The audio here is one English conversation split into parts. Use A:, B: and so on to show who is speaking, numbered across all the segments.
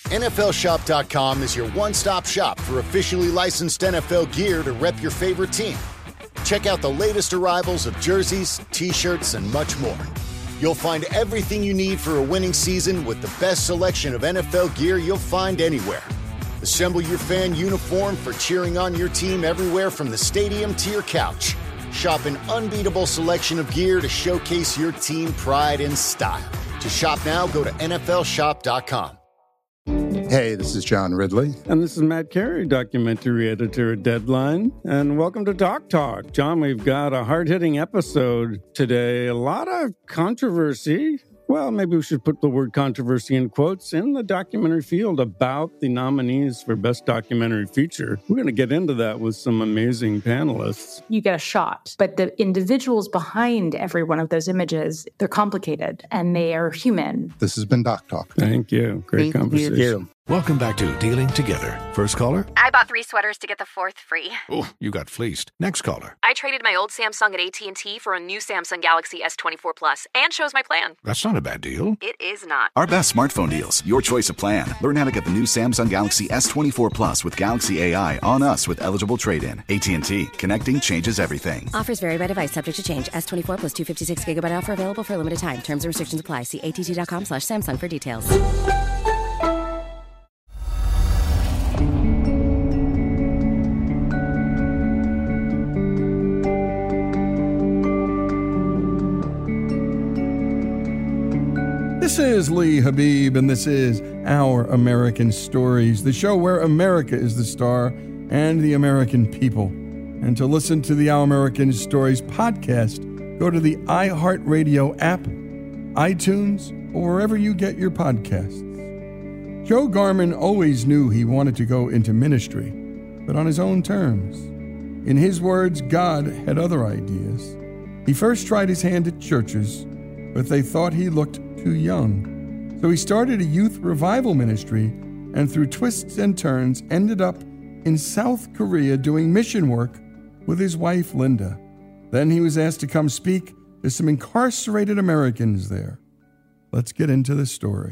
A: NFLShop.com is your one-stop shop for officially licensed NFL gear to rep your favorite team. Check out the latest arrivals of jerseys, t-shirts, and much more. You'll find everything you need for a winning season with the best selection of NFL gear you'll find anywhere. Assemble your fan uniform for cheering on your team everywhere from the stadium to your couch. Shop an unbeatable selection of gear to showcase your team pride and style. To shop now, go to NFLShop.com.
B: Hey, this is John Ridley.
C: And this is Matt Carey, documentary editor at Deadline. And welcome to Doc Talk. John, we've got a hard-hitting episode today. A lot of controversy. Well, maybe we should put the word controversy in quotes in the documentary field about the nominees for Best Documentary Feature. We're going to get into that with some amazing panelists.
D: You get a shot, but the individuals behind every one of those images, they're complicated and they are human.
B: This has been Doc Talk.
C: Thank you. Great conversation.
B: You.
E: Welcome back to Dealing Together. First caller?
F: I bought 3 sweaters to get the 4th free.
E: Oh, you got fleeced. Next caller?
F: I traded my old Samsung at AT&T for a new Samsung Galaxy S24 Plus and chose my plan.
E: That's not a bad deal.
F: It is not.
G: Our best smartphone deals, your choice of plan. Learn how to get the new Samsung Galaxy S24 Plus with Galaxy AI on us with eligible trade-in. AT&T. Connecting changes everything.
H: Offers vary by device. Subject to change. S24 plus 256 gigabyte offer available for a limited time. Terms and restrictions apply. See att.com/Samsung for details.
I: This is Lee Habib, and this is Our American Stories, the show where America is the star and the American people. And to listen to the Our American Stories podcast, go to the iHeartRadio app, iTunes, or wherever you get your podcasts. Joe Garman always knew he wanted to go into ministry, but on his own terms. In his words, God had other ideas. He first tried his hand at churches, but they thought he looked too young. So he started a youth revival ministry and through twists and turns ended up in South Korea doing mission work with his wife, Linda. Then he was asked to come speak to some incarcerated Americans there. Let's get into the story.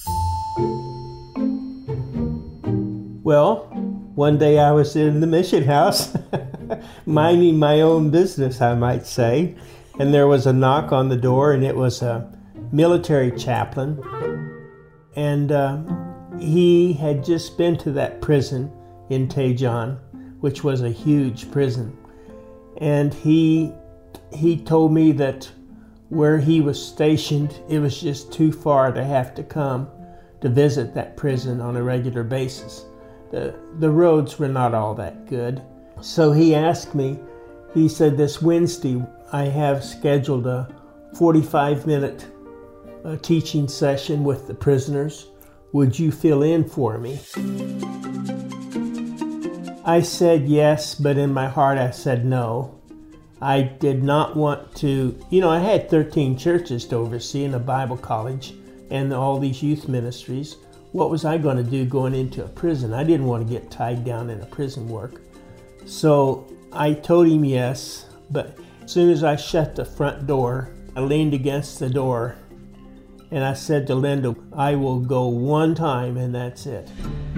J: Well, one day I was in the mission house, minding my own business, I might say, and there was a knock on the door, and it was a military chaplain, and he had just been to that prison in Daejeon, which was a huge prison, and he told me that where he was stationed, it was just too far to have to come to visit that prison on a regular basis. The roads were not all that good. So he asked me, he said, this Wednesday I have scheduled a 45-minute teaching session with the prisoners. Would you fill in for me? I said yes, but in my heart I said no. I did not want to, I had 13 churches to oversee in a Bible college and all these youth ministries. What was I going to do going into a prison? I didn't want to get tied down in a prison work. So I told him yes, but as soon as I shut the front door, I leaned against the door and I said to Linda, I will go one time and that's it.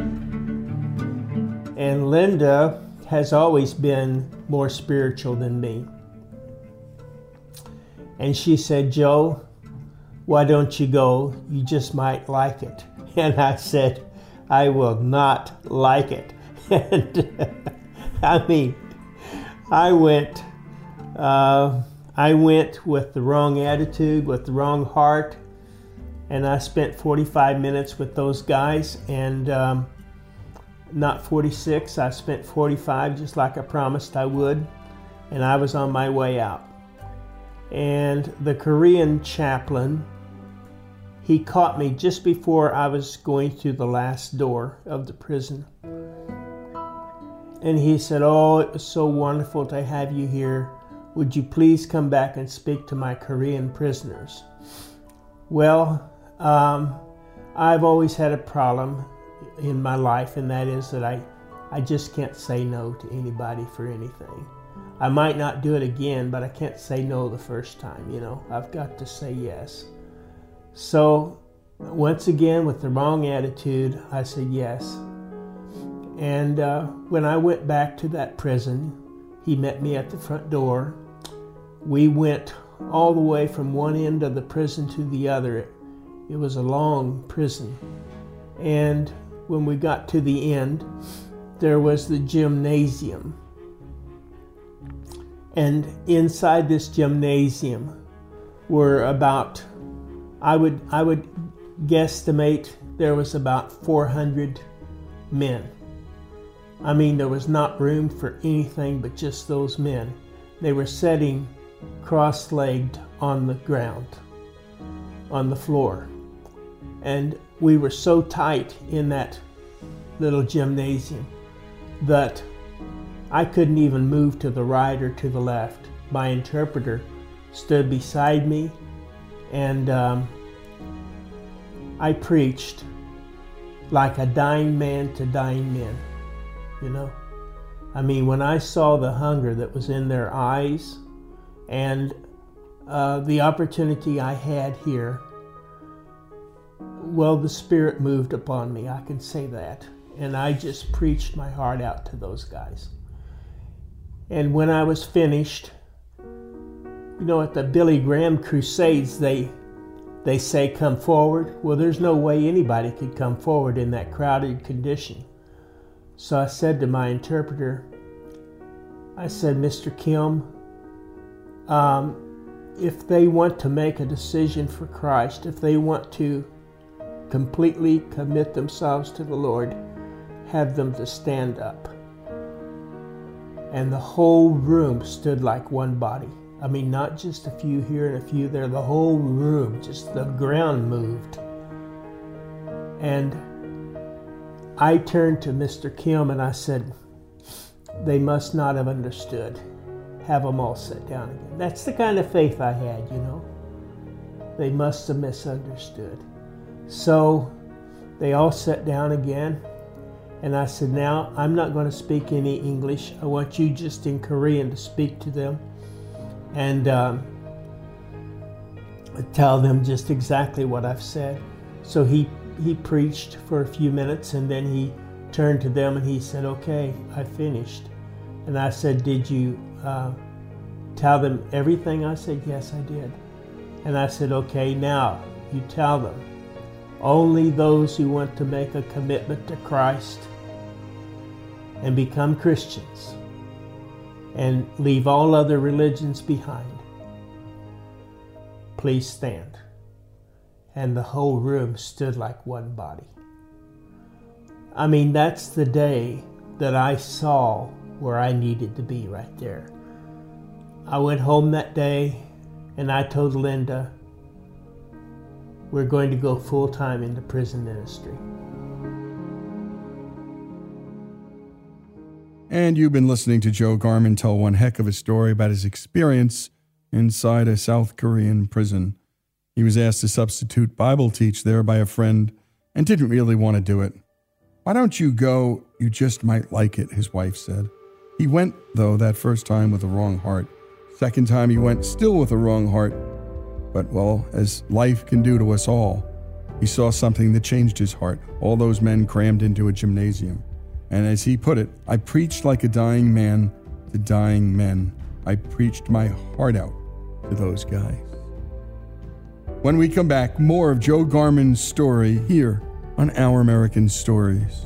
J: And Linda has always been more spiritual than me. And she said, Joe, why don't you go? You just might like it. And I said, I will not like it. And I went with the wrong attitude, with the wrong heart, and I spent 45 minutes with those guys, and not 46, I spent 45 just like I promised I would, and I was on my way out. And the Korean chaplain, he caught me just before I was going through the last door of the prison. And he said, oh, it was so wonderful to have you here. Would you please come back and speak to my Korean prisoners? Well, I've always had a problem in my life, and that is that I just can't say no to anybody for anything. I might not do it again, but I can't say no the first time, I've got to say yes. So once again, with the wrong attitude, I said yes. And when I went back to that prison, he met me at the front door. We went all the way from one end of the prison to the other. It was a long prison. And when we got to the end, there was the gymnasium. And inside this gymnasium were about, I would guesstimate there was about 400 men. I mean, there was not room for anything but just those men. They were sitting cross-legged on the ground, on the floor. And we were so tight in that little gymnasium that I couldn't even move to the right or to the left. My interpreter stood beside me, and I preached like a dying man to dying men. You know, I mean, when I saw the hunger that was in their eyes and the opportunity I had here, well, the Spirit moved upon me, I can say that. And I just preached my heart out to those guys. And when I was finished, you know, at the Billy Graham Crusades, they say, come forward. Well, there's no way anybody could come forward in that crowded condition. So I said to my interpreter, I said, Mr. Kim, if they want to make a decision for Christ, if they want to completely commit themselves to the Lord, have them to stand up. And the whole room stood like one body. I mean, not just a few here and a few there, the whole room, just the ground moved. And I turned to Mr. Kim and I said, they must not have understood. Have them all sit down again. That's the kind of faith I had, you know. They must have misunderstood. So they all sat down again. And I said, now, I'm not going to speak any English. I want you just in Korean to speak to them. And tell them just exactly what I've said. So he preached for a few minutes, and then he turned to them and he said, okay, I finished. And I said, did you tell them everything? I said, yes, I did. And I said, okay, now you tell them, only those who want to make a commitment to Christ and become Christians and leave all other religions behind, please stand. And the whole room stood like one body. I mean, that's the day that I saw where I needed to be right there. I went home that day and I told Linda, we're going to go full-time into prison ministry.
I: And you've been listening to Joe Garman tell one heck of a story about his experience inside a South Korean prison. He was asked to substitute Bible teach there by a friend and didn't really want to do it. Why don't you go? You just might like it, his wife said. He went, though, that first time with the wrong heart. Second time he went still with the wrong heart. But, well, as life can do to us all, he saw something that changed his heart. All those men crammed into a gymnasium. And as he put it, I preached like a dying man to dying men. I preached my heart out to those guys. When we come back, more of Joe Garman's story here on Our American Stories.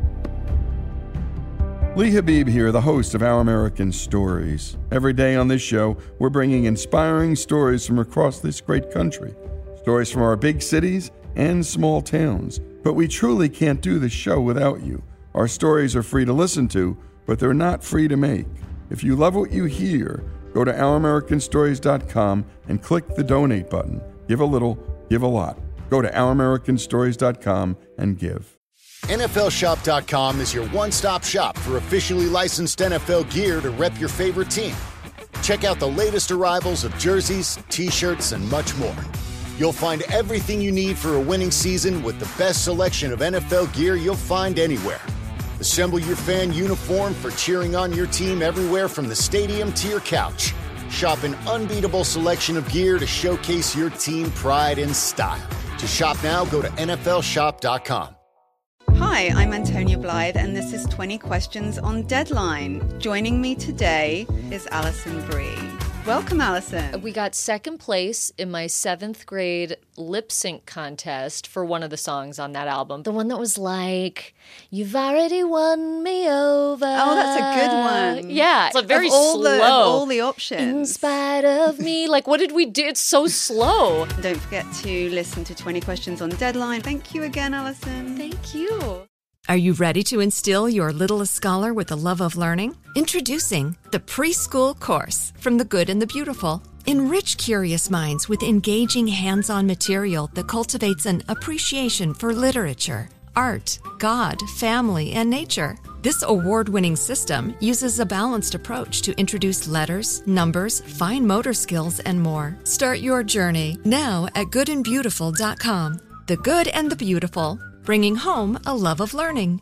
I: Lee Habib here, the host of Our American Stories. Every day on this show, we're bringing inspiring stories from across this great country. Stories from our big cities and small towns. But we truly can't do this show without you. Our stories are free to listen to, but they're not free to make. If you love what you hear, go to OurAmericanStories.com and click the donate button. Give a little, give a lot. Go to OurAmericanStories.com and give.
A: NFLShop.com is your one-stop shop for officially licensed NFL gear to rep your favorite team. Check out the latest arrivals of jerseys, t-shirts, and much more. You'll find everything you need for a winning season with the best selection of NFL gear you'll find anywhere. Assemble your fan uniform for cheering on your team everywhere from the stadium to your couch. Shop an unbeatable selection of gear to showcase your team pride and style. To shop now, go to nflshop.com.
K: Hi, I'm Antonia Blythe, and this is 20 Questions on Deadline. Joining me today is Alison Brie. Welcome, Alison.
L: We got second place in my 7th grade lip sync contest for one of the songs on that album. The one that was like, "You've already won me over."
K: Oh, that's a good one.
L: Yeah. It's very slow.
K: Of all the options.
L: In spite of me. Like, what did we do? It's so slow.
K: Don't forget to listen to 20 Questions on Deadline. Thank you again, Alison.
L: Thank you.
M: Are you ready to instill your littlest scholar with a love of learning? Introducing the Preschool Course from the Good and the Beautiful. Enrich curious minds with engaging hands-on material that cultivates an appreciation for literature, art, God, family, and nature. This award-winning system uses a balanced approach to introduce letters, numbers, fine motor skills, and more. Start your journey now at goodandbeautiful.com. The Good and the Beautiful, bringing home a love of learning.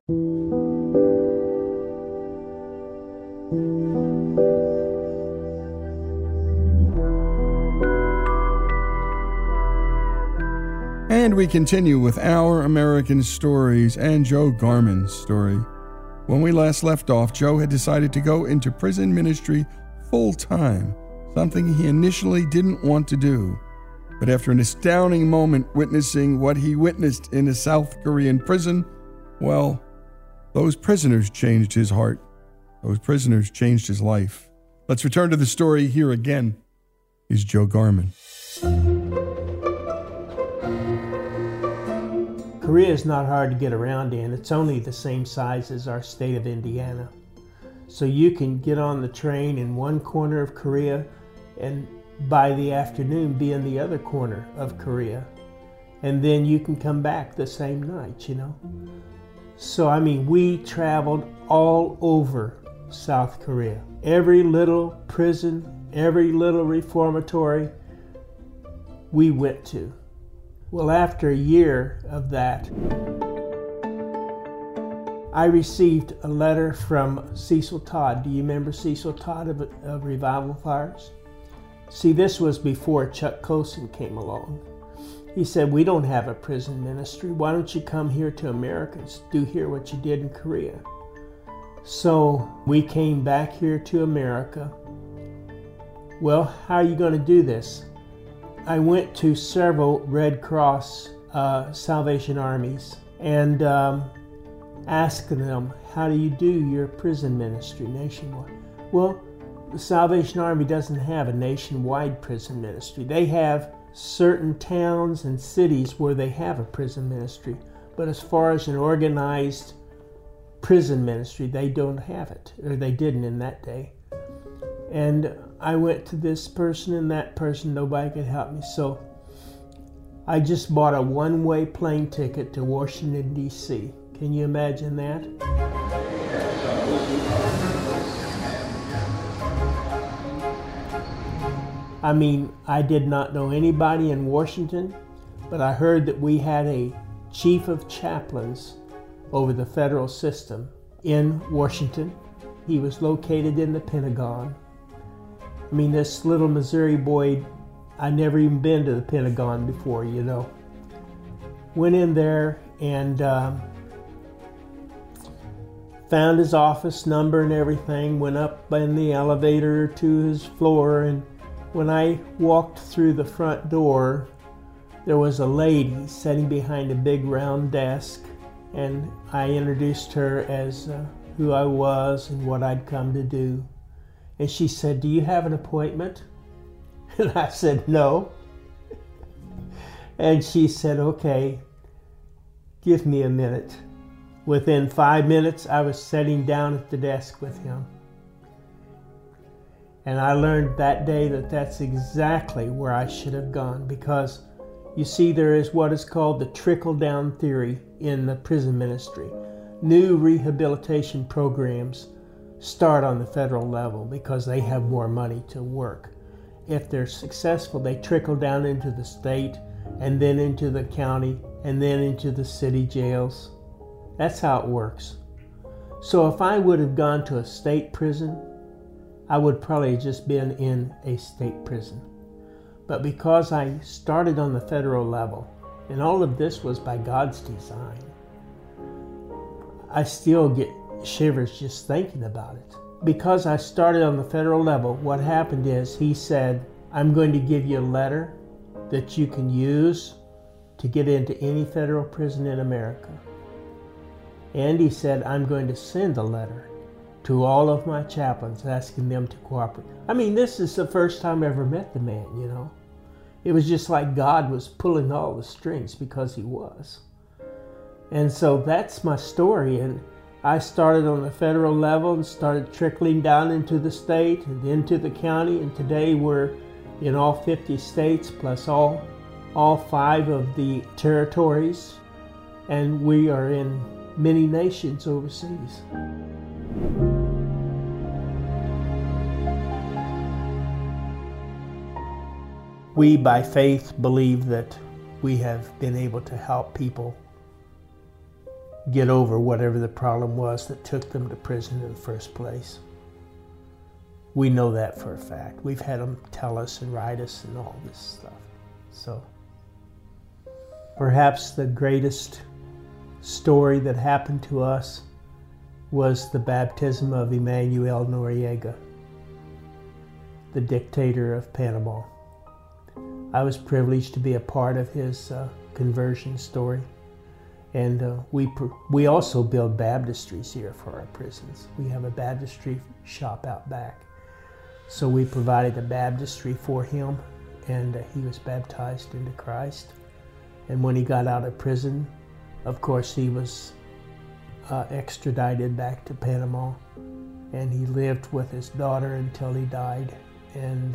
I: And we continue with Our American Stories and Joe Garman's story. When we last left off, Joe had decided to go into prison ministry full-time, something he initially didn't want to do. But after an astounding moment witnessing what he witnessed in a South Korean prison, well, those prisoners changed his heart. Those prisoners changed his life. Let's return to the story. Here again is Joe Garman.
J: Korea is not hard to get around in. It's only the same size as our state of Indiana. So you can get on the train in one corner of Korea and by the afternoon be in the other corner of Korea. And then you can come back the same night, you know. So, I mean, we traveled all over South Korea. Every little prison, every little reformatory we went to. Well, after a year of that, I received a letter from Cecil Todd. Do you remember Cecil Todd of Revival Fires? See, this was before Chuck Colson came along. He said, "We don't have a prison ministry. Why don't you come here to America and do here what you did in Korea?" So we came back here to America. Well, how are you going to do this? I went to several Red Cross Salvation Armies and asked them, "How do you do your prison ministry nationwide?" Well, the Salvation Army doesn't have a nationwide prison ministry. They have certain towns and cities where they have a prison ministry. But as far as an organized prison ministry, they don't have it, or they didn't in that day. And I went to this person and that person, nobody could help me. So I just bought a one-way plane ticket to Washington, D.C. Can you imagine that? I mean, I did not know anybody in Washington, but I heard that we had a chief of chaplains over the federal system in Washington. He was located in the Pentagon. I mean, this little Missouri boy, I'd never even been to the Pentagon before, you know. Went in there and found his office number and everything, went up in the elevator to his floor, and when I walked through the front door, there was a lady sitting behind a big round desk, and I introduced her as who I was and what I'd come to do. And she said, "Do you have an appointment?" And I said, "No." And she said, "Okay, give me a minute." Within 5 minutes, I was sitting down at the desk with him. And I learned that day that that's exactly where I should have gone, because you see, there is what is called the trickle-down theory in the prison ministry. New rehabilitation programs start on the federal level because they have more money to work. If they're successful, they trickle down into the state and then into the county and then into the city jails. That's how it works. So if I would have gone to a state prison, I would probably have just been in a state prison. But because I started on the federal level, And all of this was by God's design. I still get shivers just thinking about it. Because I started on the federal level, what happened is he said, I'm going to give you a letter that you can use to get into any federal prison in America. And he said, I'm going to send a letter to all of my chaplains asking them to cooperate. I mean, this is the first time I ever met the man, you know. It was just like God was pulling all the strings, because he was. And so that's my story. And I started on the federal level and started trickling down into the state and into the county. And today we're in all 50 states plus all 5 of the territories. And we are in many nations overseas. We, by faith, believe that we have been able to help people get over whatever the problem was that took them to prison in the first place. We know that for a fact. We've had them tell us and write us and all this stuff. So perhaps the greatest story that happened to us was the baptism of Emmanuel Noriega, the dictator of Panama. I was privileged to be a part of his conversion story. And we also build baptistries here for our prisons. We have a baptistry shop out back. So we provided a baptistry for him, and he was baptized into Christ. And when he got out of prison, of course, he was extradited back to Panama, and he lived with his daughter until he died. And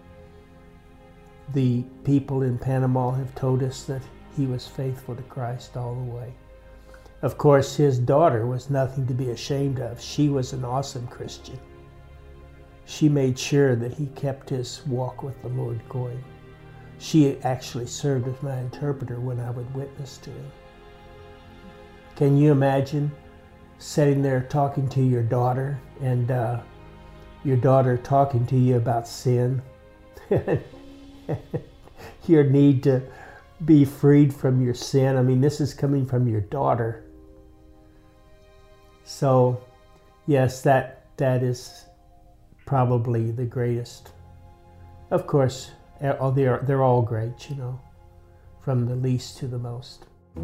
J: the people in Panama have told us that he was faithful to Christ all the way. Of course, his daughter was nothing to be ashamed of. She was an awesome Christian. She made sure that he kept his walk with the Lord going. She actually served as my interpreter when I would witness to him. Can you imagine sitting there talking to your daughter and your daughter talking to you about sin? Your need to be freed from your sin. I mean, this is coming from your daughter. So, yes, that is probably the greatest. Of course, they're all great, you know, from the least to the most.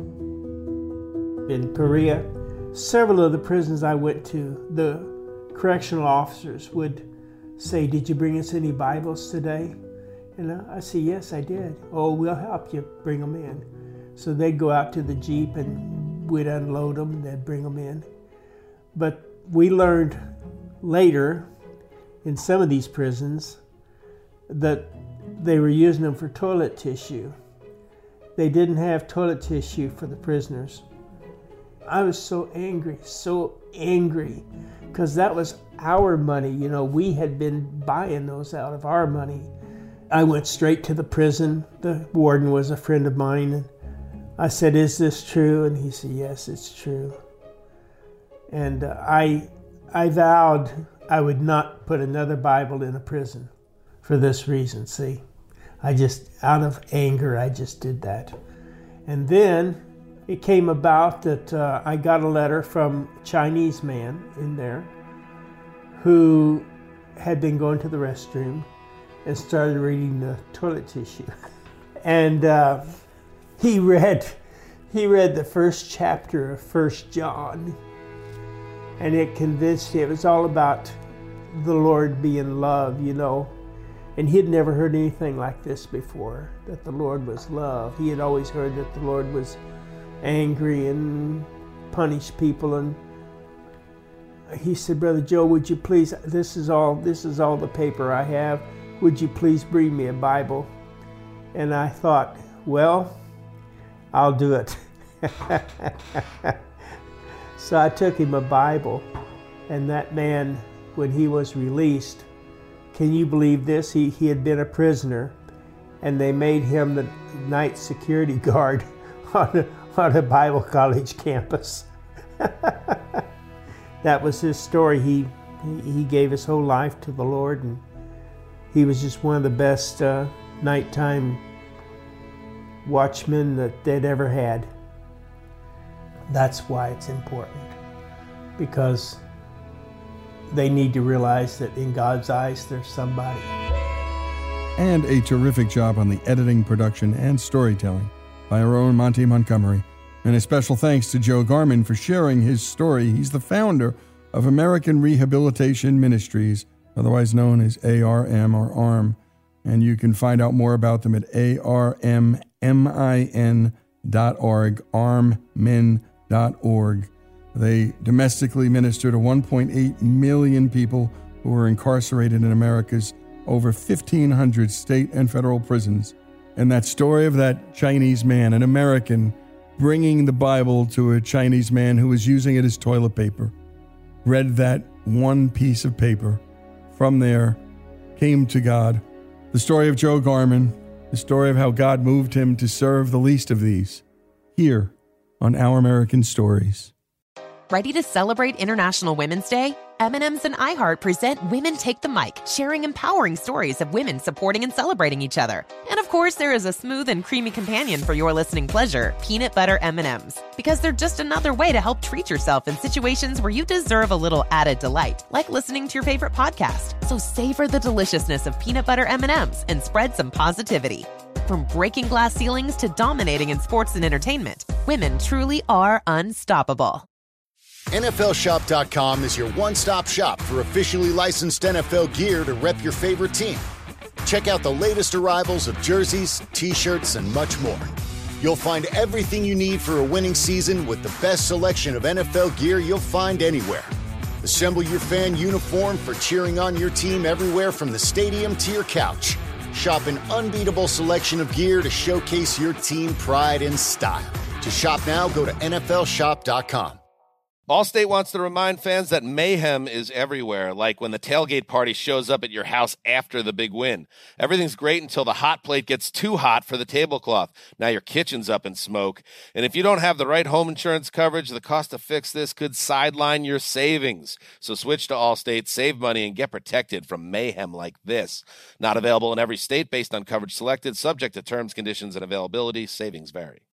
J: In Korea, several of the prisons I went to, the correctional officers would say, "Did you bring us any Bibles today?" And I say, "Yes, I did." "Oh, we'll help you bring them in." So they'd go out to the Jeep and we'd unload them and they'd bring them in. But we learned later in some of these prisons that they were using them for toilet tissue. They didn't have toilet tissue for the prisoners. I was so angry, because that was our money. You know, we had been buying those out of our money. I went straight to the prison. The warden was a friend of mine, and I said, "Is this true?" And he said, "Yes, it's true." And I vowed I would not put another Bible in a prison for this reason. See, out of anger, I just did that. And then it came about that I got a letter from a Chinese man in there who had been going to the restroom and started reading the toilet tissue. And he read the first chapter of 1 John, and it convinced him. It was all about the Lord being love, you know. And he had never heard anything like this before, that the Lord was love. He had always heard that the Lord was angry and punished people. And he said, "Brother Joe, would you please, this is all the paper I have. Would you please bring me a Bible?" And I thought, well, I'll do it. So I took him a Bible, and that man, when he was released, can you believe this? He had been a prisoner, and they made him the night security guard on a Bible college campus. That was his story. He gave his whole life to the Lord, and he was just one of the best nighttime watchmen that they'd ever had. That's why it's important, because they need to realize that in God's eyes, there's somebody.
I: And a terrific job on the editing, production, and storytelling by our own Monty Montgomery. And a special thanks to Joe Garman for sharing his story. He's the founder of American Rehabilitation Ministries, otherwise known as ARM or ARM. And you can find out more about them at armmin.org, armmin.org. They domestically minister to 1.8 million people who are incarcerated in America's over 1,500 state and federal prisons. And that story of that Chinese man, an American, bringing the Bible to a Chinese man who was using it as toilet paper, read that one piece of paper, from there came to God. The story of Joe Garman, the story of how God moved him to serve the least of these, here on Our American Stories.
N: Ready to celebrate International Women's Day? M&M's and iHeart present Women Take the Mic, sharing empowering stories of women supporting and celebrating each other. And of course, there is a smooth and creamy companion for your listening pleasure, peanut butter M&M's. Because they're just another way to help treat yourself in situations where you deserve a little added delight, like listening to your favorite podcast. So savor the deliciousness of peanut butter M&M's and spread some positivity. From breaking glass ceilings to dominating in sports and entertainment, women truly are unstoppable.
A: NFLShop.com is your one-stop shop for officially licensed NFL gear to rep your favorite team. Check out the latest arrivals of jerseys, T-shirts, and much more. You'll find everything you need for a winning season with the best selection of NFL gear you'll find anywhere. Assemble your fan uniform for cheering on your team everywhere from the stadium to your couch. Shop an unbeatable selection of gear to showcase your team pride and style. To shop now, go to NFLShop.com.
O: Allstate wants to remind fans that mayhem is everywhere, like when the tailgate party shows up at your house after the big win. Everything's great until the hot plate gets too hot for the tablecloth. Now your kitchen's up in smoke. And if you don't have the right home insurance coverage, the cost to fix this could sideline your savings. So switch to Allstate, save money, and get protected from mayhem like this. Not available in every state based on coverage selected, subject to terms, conditions, and availability. Savings vary.